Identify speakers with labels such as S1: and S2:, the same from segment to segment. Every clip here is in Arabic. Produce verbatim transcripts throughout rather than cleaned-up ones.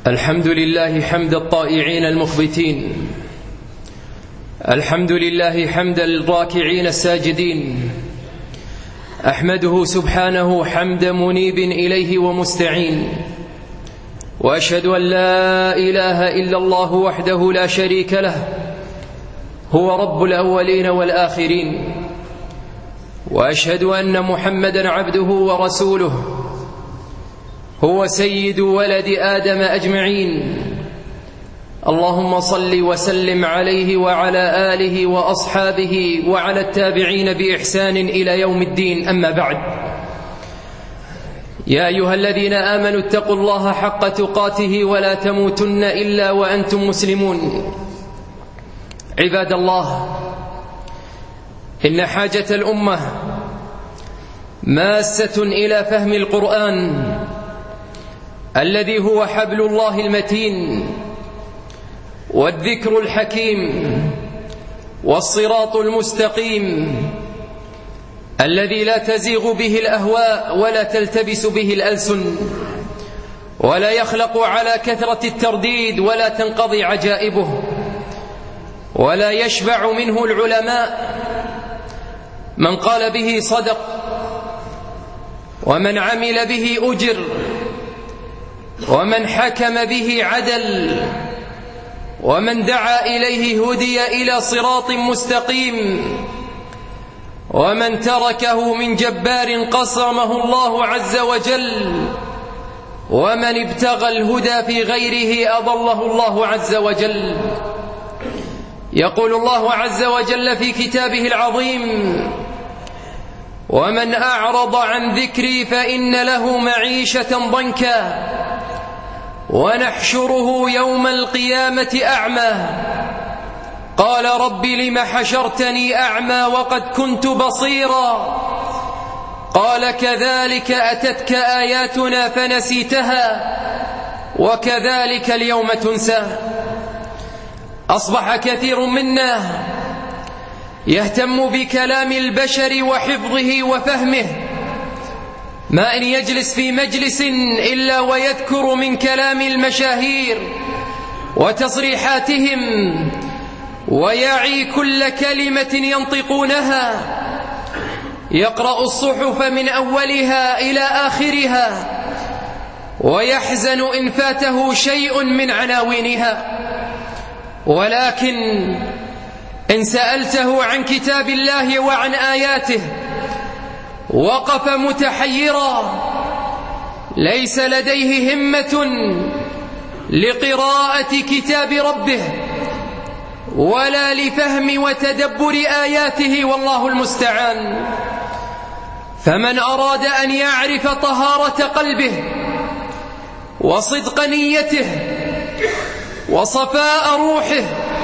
S1: الحمد لله حمد الطائعين المخبتين، الحمد لله حمد الراكعين الساجدين، أحمده سبحانه حمد منيب إليه ومستعين، وأشهد أن لا إله إلا الله وحده لا شريك له، هو رب الأولين والآخرين، وأشهد أن محمدًا عبده ورسوله، هو سيد ولد آدم أجمعين. اللهم صل وسلم عليه وعلى آله وأصحابه وعلى التابعين بإحسان إلى يوم الدين. أما بعد، يا أيها الذين آمنوا اتقوا الله حق تقاته ولا تموتن إلا وأنتم مسلمون. عباد الله، إن حاجة الأمة ماسة إلى فهم القرآن الذي هو حبل الله المتين والذكر الحكيم والصراط المستقيم الذي لا تزيغ به الأهواء ولا تلتبس به الألسن ولا يخلق على كثرة الترديد ولا تنقضي عجائبه ولا يشبع منه العلماء. من قال به صدق، ومن عمل به أجر، ومن حكم به عدل، ومن دعا إليه هدي إلى صراط مستقيم، ومن تركه من جبار قصمه الله عز وجل، ومن ابتغى الهدى في غيره أضله الله عز وجل. يقول الله عز وجل في كتابه العظيم: ومن أعرض عن ذكري فإن له معيشة ضنكا ونحشره يوم القيامة أعمى قال رب لم حشرتني أعمى وقد كنت بصيرا قال كذلك أتتك آياتنا فنسيتها وكذلك اليوم تنسى. أصبح كثير منا يهتم بكلام البشر وحفظه وفهمه، ما إن يجلس في مجلس إلا ويذكر من كلام المشاهير وتصريحاتهم ويعي كل كلمة ينطقونها، يقرأ الصحف من أولها إلى آخرها ويحزن إن فاته شيء من عناوينها. ولكن إن سألته عن كتاب الله وعن آياته وقف متحيرا، ليس لديه همة لقراءة كتاب ربه ولا لفهم وتدبر آياته، والله المستعان. فمن أراد أن يعرف طهارة قلبه وصدق نيته وصفاء روحه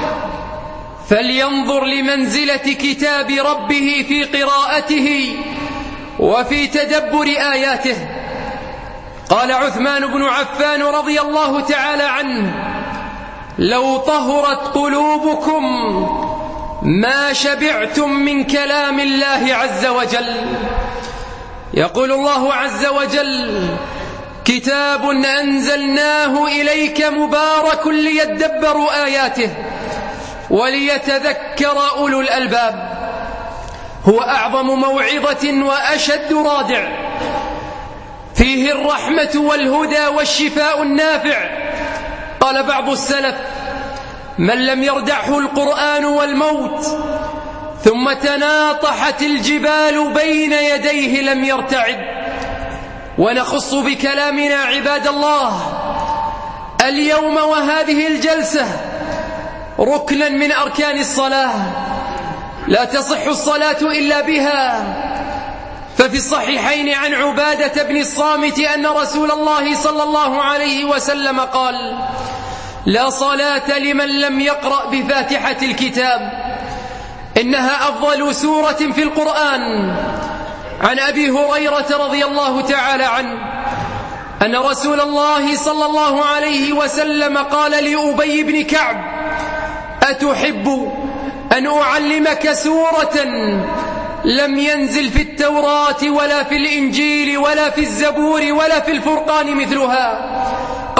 S1: فلينظر لمنزلة كتاب ربه في قراءته وفي تدبر آياته. قال عثمان بن عفان رضي الله تعالى عنه: لو طهرت قلوبكم ما شبعتم من كلام الله عز وجل. يقول الله عز وجل: كتاب أنزلناه إليك مبارك ليدبروا آياته وليتذكر أولو الألباب. هو أعظم موعظة وأشد رادع، فيه الرحمة والهدى والشفاء النافع. قال بعض السلف: من لم يردعه القرآن والموت ثم تناطحت الجبال بين يديه لم يرتعد. ونخص بكلامنا عباد الله اليوم وهذه الجلسة ركنا من أركان الصلاة، لا تصح الصلاة إلا بها. ففي الصحيحين عن عبادة بن الصامت أن رسول الله صلى الله عليه وسلم قال: لا صلاة لمن لم يقرأ بفاتحة الكتاب، إنها أفضل سورة في القرآن. عن أبي هريرة رضي الله تعالى عنه أن رسول الله صلى الله عليه وسلم قال لأبي بن كعب: أتحب أن أعلمك سورة لم ينزل في التوراة ولا في الإنجيل ولا في الزبور ولا في الفرقان مثلها؟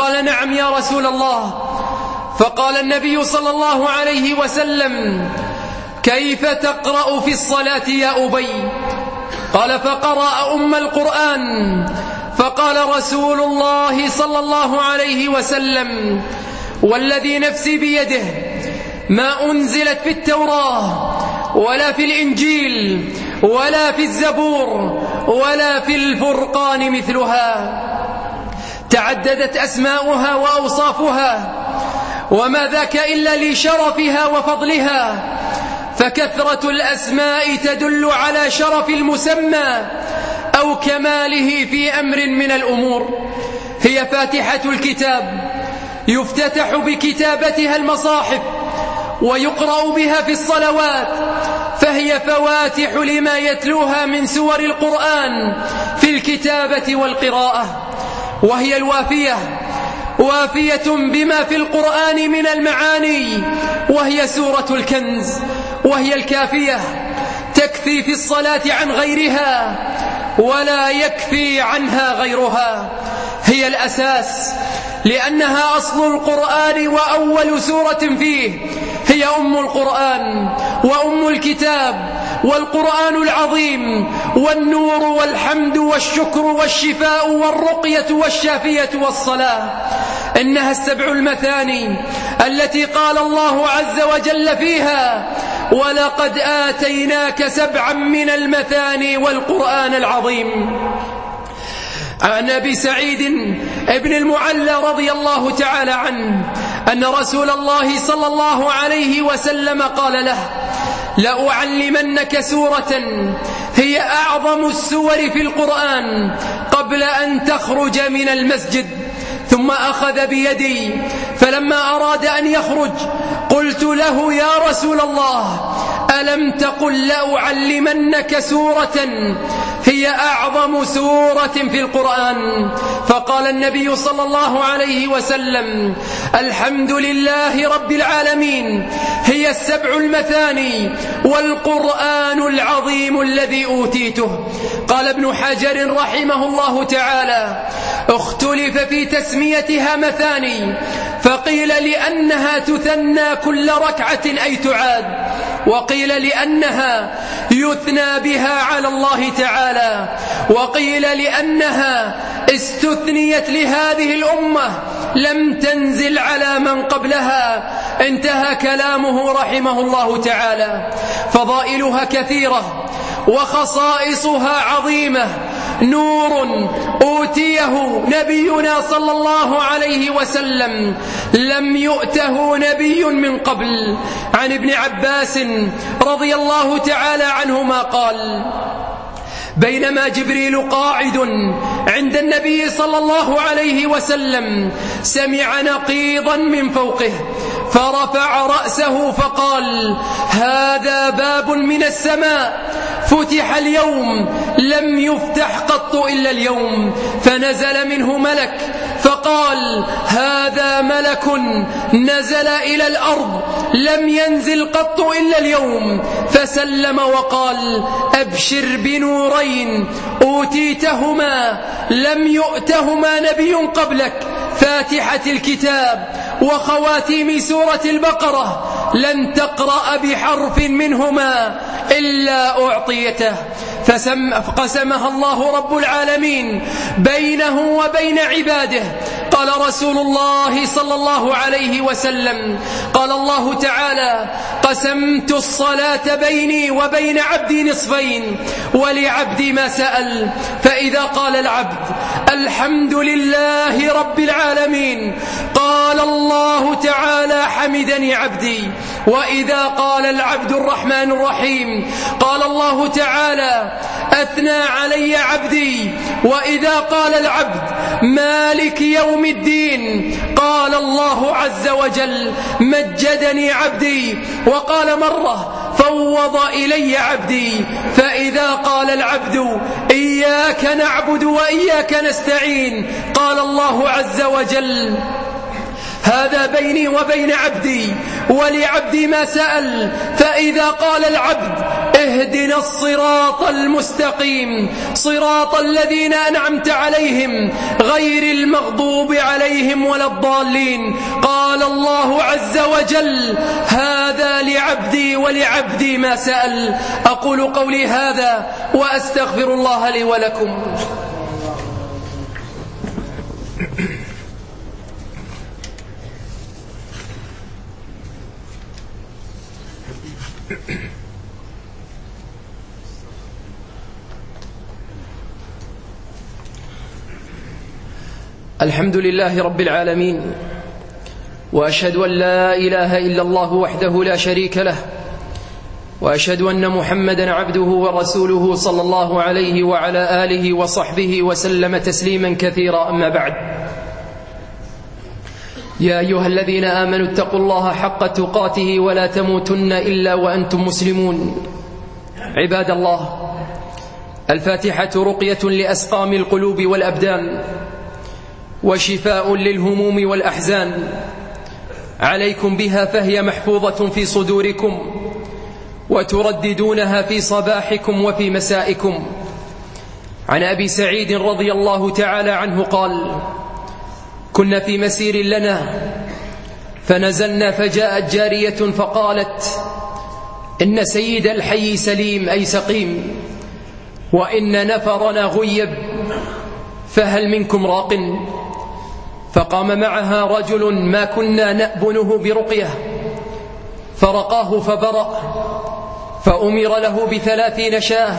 S1: قال نعم يا رسول الله. فقال النبي صلى الله عليه وسلم كيف تقرأ في الصلاة يا أبي؟ قال فقرأ أم القرآن. فقال رسول الله صلى الله عليه وسلم والذي نفسي بيده ما أنزلت في التوراة ولا في الإنجيل ولا في الزبور ولا في الفرقان مثلها، تعددت أسماؤها وأوصافها، وما ذاك إلا لشرفها وفضلها، فكثرة الأسماء تدل على شرف المسمى أو كماله في أمر من الأمور. هي فاتحة الكتاب، يفتتح بكتابتها المصاحف ويقرأ بها في الصلوات، فهي فواتح لما يتلوها من سور القرآن في الكتابة والقراءة. وهي الوافية، وافية بما في القرآن من المعاني، وهي سورة الكنز. وهي الكافية، تكفي في الصلاة عن غيرها ولا يكفي عنها غيرها. هي الأساس لأنها أصل القرآن وأول سورة فيه. هي أم القرآن وأم الكتاب والقرآن العظيم، والنور والحمد والشكر والشفاء والرقية والشافية والصلاة. إنها السبع المثاني التي قال الله عز وجل فيها ولقد آتيناك سبعا من المثاني والقرآن العظيم. عن أبي سعيد ابن المعلى رضي الله تعالى عنه أن رسول الله صلى الله عليه وسلم قال له لأعلمنك سورة هي أعظم السور في القرآن قبل أن تخرج من المسجد. ثم أخذ بيدي فلما أراد أن يخرج قلت له يا رسول الله ألم تقل لأعلمنك سورة هي أعظم سورة في القرآن؟ فقال النبي صلى الله عليه وسلم الحمد لله رب العالمين، هي السبع المثاني والقرآن العظيم الذي أوتيته. قال ابن حجر رحمه الله تعالى اختلف في تسميتها مثاني، فقيل لأنها تثنى كل ركعة أي تعاد، وقيل لأنها يثنى بها على الله تعالى، وقيل لأنها استثنيت لهذه الأمة لم تنزل على من قبلها. انتهى كلامه رحمه الله تعالى. فضائلها كثيرة وخصائصها عظيمة. نور أوتيه نبينا صلى الله عليه وسلم لم يؤته نبي من قبل. عن ابن عباس رضي الله تعالى عنهما قال بينما جبريل قاعد عند النبي صلى الله عليه وسلم سمع نقيضا من فوقه فرفع رأسه فقال هذا باب من السماء فتح اليوم لم يفتح قط إلا اليوم. فنزل منه ملك فقال هذا ملك نزل إلى الأرض لم ينزل قط إلا اليوم، فسلم وقال أبشر بنورين أوتيتهما لم يؤتهما نبي قبلك، فاتحة الكتاب وخواتيم سورة البقرة، لن تقرأ بحرف منهما إلا أعطيته. فقسمها الله رب العالمين بينه وبين عباده. قال رسول الله صلى الله عليه وسلم قال الله تعالى قسمت الصلاة بيني وبين عبدي نصفين ولعبدي ما سأل، فإذا قال العبد الحمد لله رب العالمين قال الله تعالى حمدني عبدي، وإذا قال العبد الرحمن الرحيم قال الله تعالى أثنى علي عبدي، وإذا قال العبد مالك يوم الدين قال الله عز وجل مجدني عبدي، وقال مرة فوض إلي عبدي. فإذا قال العبد إياك نعبد وإياك نستعين قال الله عز وجل هذا بيني وبين عبدي ولعبدي ما سأل. فإذا قال العبد اهدنا الصراط المستقيم صراط الذين أنعمت عليهم غير المغضوب عليهم ولا الضالين. قال الله عز وجل: هذا لعبدي ولعبدي ما سأل. أقول قولي هذا وأستغفر الله لي ولكم. الحمد لله رب العالمين، وأشهد أن لا إله إلا الله وحده لا شريك له، وأشهد أن محمدا عبده ورسوله صلى الله عليه وعلى آله وصحبه وسلم تسليما كثيرا. أما بعد، يا أيها الذين آمنوا اتقوا الله حق تقاته ولا تموتن إلا وأنتم مسلمون. عباد الله، الفاتحة رقية لأسقام القلوب والأبدان، وشفاء للهموم والأحزان. عليكم بها فهي محفوظة في صدوركم، وترددونها في صباحكم وفي مسائكم. عن أبي سعيد رضي الله تعالى عنه قال: كنا في مسير لنا فنزلنا، فجاءت جارية فقالت: إن سيد الحي سليم أي سقيم، وإن نفرنا غيب، فهل منكم راق؟ فقام معها رجل ما كنا نأبنه برقية، فرقاه فبرأ، فأمر له بثلاثين شاه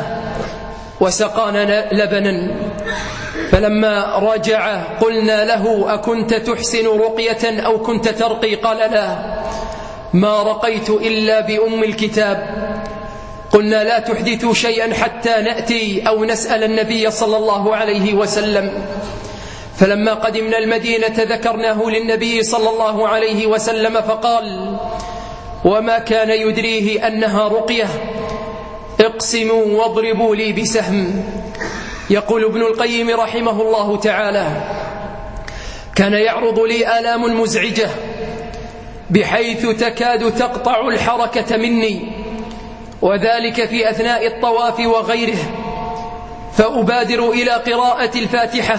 S1: وسقانا لبنا. فلما رجع قلنا له: أكنت تحسن رقية أو كنت ترقي؟ قال: لا، ما رقيت إلا بأم الكتاب. قلنا: لا تحدثوا شيئا حتى نأتي أو نسأل النبي صلى الله عليه وسلم. فلما قدمنا المدينة ذكرناه للنبي صلى الله عليه وسلم، فقال: وما كان يدريه أنها رقية، اقسموا واضربوا لي بسهم. يقول ابن القيم رحمه الله تعالى: كان يعرض لي آلام مزعجة بحيث تكاد تقطع الحركة مني، وذلك في أثناء الطواف وغيره، فأبادر إلى قراءة الفاتحة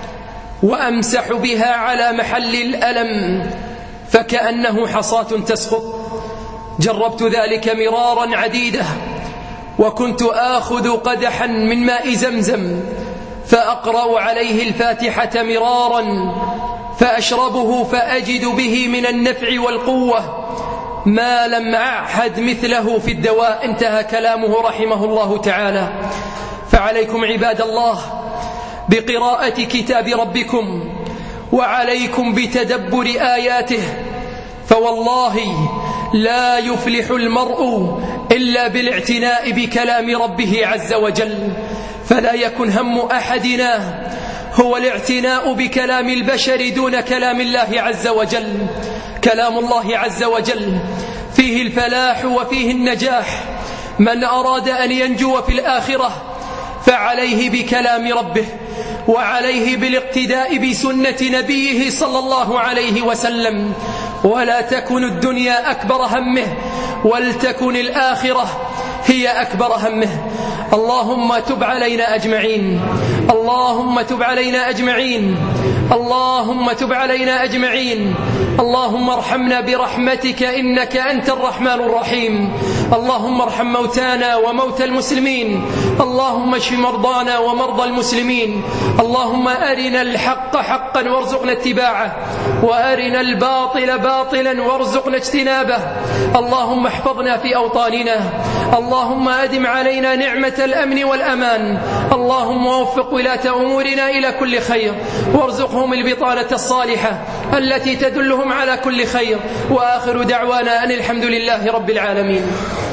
S1: وأمسح بها على محل الألم فكأنه حصاة تسقط. جربت ذلك مرارا عديدة، وكنت آخذ قدحا من ماء زمزم فأقرأ عليه الفاتحة مرارا فأشربه فأجد به من النفع والقوة ما لم أعهد مثله في الدواء. انتهى كلامه رحمه الله تعالى. فعليكم عباد الله بقراءة كتاب ربكم، وعليكم بتدبر آياته، فوالله لا يفلح المرء إلا بالاعتناء بكلام ربه عز وجل. فلا يكن هم أحدنا هو الاعتناء بكلام البشر دون كلام الله عز وجل. كلام الله عز وجل فيه الفلاح وفيه النجاح. من أراد أن ينجو في الآخرة فعليه بكلام ربه، وعليه بالاقتداء بسنة نبيه صلى الله عليه وسلم. ولا تكن الدنيا أكبر همه، ولتكن الآخرة هي أكبر همه. اللهم تب علينا أجمعين، اللهم تب علينا أجمعين، اللهم تب علينا أجمعين. اللهم ارحمنا برحمتك إنك أنت الرحمن الرحيم. اللهم ارحم موتانا وموتى المسلمين، اللهم اشف مرضانا ومرضى المسلمين. اللهم أرنا الحق حقا وارزقنا اتباعه، وأرنا الباطل باطلا وارزقنا اجتنابه. اللهم احفظنا في أوطاننا، اللهم أدم علينا نعمة الأمن والأمان. اللهم وفق ولاة أمورنا إلى كل خير، وارزقهم البطانة الصالحة التي تدلهم على كل خير. وآخر دعوانا أن الحمد لله رب العالمين.